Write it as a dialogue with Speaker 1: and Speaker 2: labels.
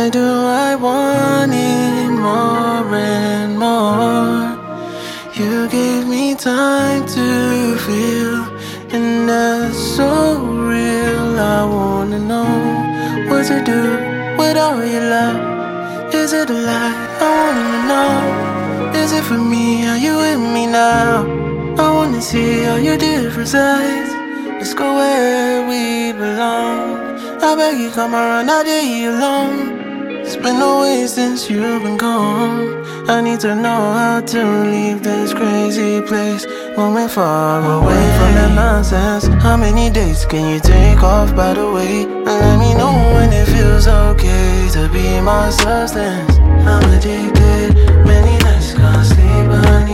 Speaker 1: Why do I want it more and more? You gave me time to feel, and that's so real. I wanna know what to do with all your love. Is it a lie? I wanna know. Is it for me? Are you with me now? I wanna see all your different sides. Let's go where we belong. I beg you come around, I dare you alone. It's been a way since you've been gone. I need to know how to leave this crazy place when we're far away from that nonsense. How many days can you take off, by the way? And let me know when it feels okay to be my substance. I'm addicted, many nights can't sleep, but